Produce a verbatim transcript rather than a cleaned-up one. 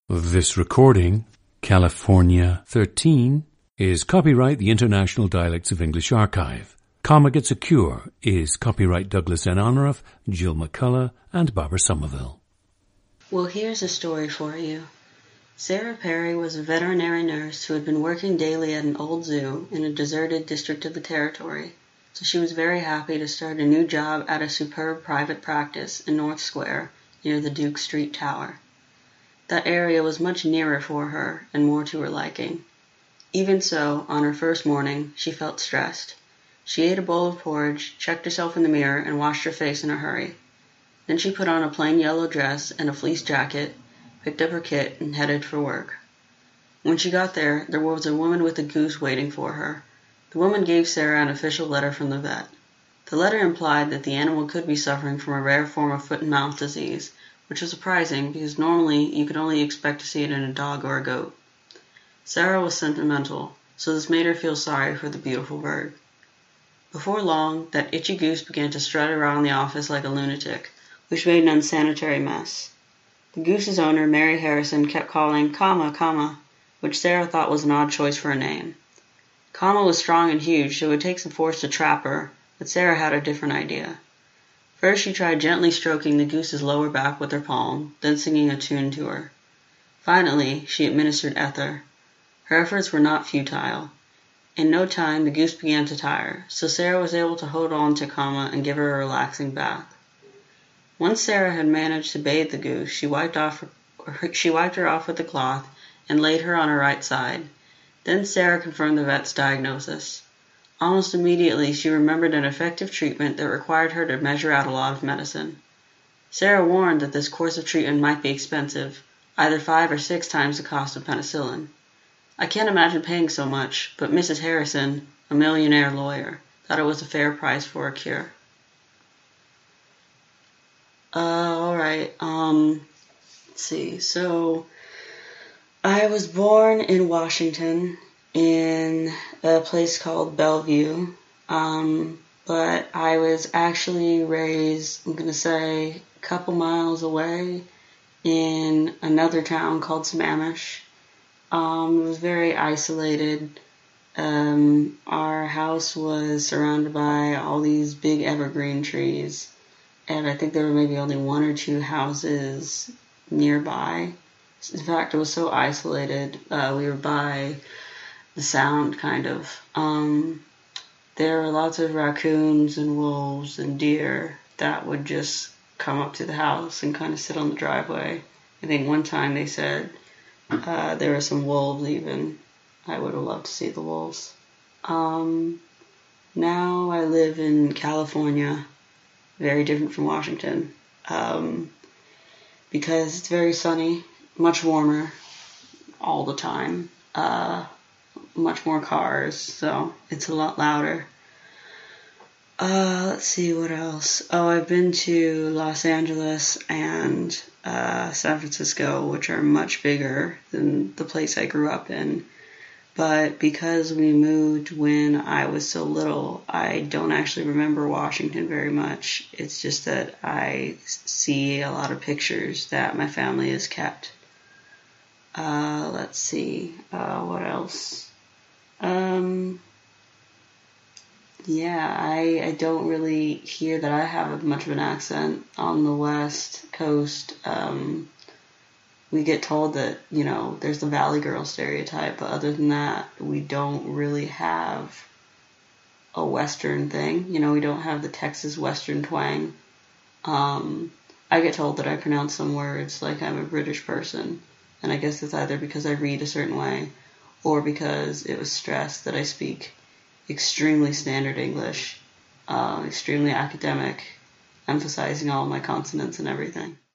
This recording, California thirteen, is copyright the International Dialects of English Archive. Comma Gets a Cure is copyright Douglas N. Onruff, Jill McCullough, and Barbara Somerville. Well, here's a story for you. Sarah Perry was a veterinary nurse who had been working daily at an old zoo in a deserted district of the territory, so she was very happy to start a new job at a superb private practice in North Square near the Duke Street Tower. That area was much nearer for her and more to her liking. Even so, on her first morning, she felt stressed. She ate a bowl of porridge, checked herself in the mirror, and washed her face in a hurry. Then she put on a plain yellow dress and a fleece jacket, picked up her kit, and headed for work. When she got there, there was a woman with a goose waiting for her. The woman gave Sarah an official letter from the vet. The letter implied that the animal could be suffering from a rare form of foot and mouth disease, which was surprising because normally you could only expect to see it in a dog or a goat. Sarah was sentimental, so this made her feel sorry for the beautiful bird. Before long, that itchy goose began to strut around the office like a lunatic, which made an unsanitary mess. The goose's owner, Mary Harrison, kept calling Comma, Comma, which Sarah thought was an odd choice for a name. Comma was strong and huge, so it would take some force to trap her, but Sarah had a different idea. First she tried gently stroking the goose's lower back with her palm, then singing a tune to her. Finally, she administered ether. Her efforts were not futile. In no time, the goose began to tire, so Sarah was able to hold on to Comma and give her a relaxing bath. Once Sarah had managed to bathe the goose, she wiped off her, she wiped her off with a cloth and laid her on her right side. Then Sarah confirmed the vet's diagnosis. Almost immediately, she remembered an effective treatment that required her to measure out a lot of medicine. Sarah warned that this course of treatment might be expensive, either five or six times the cost of penicillin. I can't imagine paying so much, but Missus Harrison, a millionaire lawyer, thought it was a fair price for a cure. Uh, alright, um, let's see, so I was born in Washington, in a place called Bellevue, um, but I was actually raised, I'm going to say, a couple miles away in another town called Sammamish. Um, it was very isolated. Um, our house was surrounded by all these big evergreen trees, and I think there were maybe only one or two houses nearby. In fact, it was so isolated, uh, we were by the sound, kind of. Um, there were lots of raccoons and wolves and deer that would just come up to the house and kind of sit on the driveway. I think one time they said uh, there were some wolves even. I would have loved to see the wolves. Um, now I live in California, very different from Washington, um, because it's very sunny, much warmer all the time. Uh, much more cars, so it's a lot louder. Uh, let's see what else. Oh, I've been to Los Angeles and uh, San Francisco, which are much bigger than the place I grew up in. But because we moved when I was so little, I don't actually remember Washington very much. It's just that I see a lot of pictures that my family has kept. Uh, let's see. Uh, what else? Um, yeah, I, I don't really hear that I have much of an accent on the West Coast. Um, we get told that, you know, there's the Valley Girl stereotype, but other than that, we don't really have a Western thing. You know, we don't have the Texas Western twang. Um, I get told that I pronounce some words like I'm a British person, and I guess it's either because I read a certain way or because it was stressed that I speak extremely standard English, uh, extremely academic, emphasizing all my consonants and everything.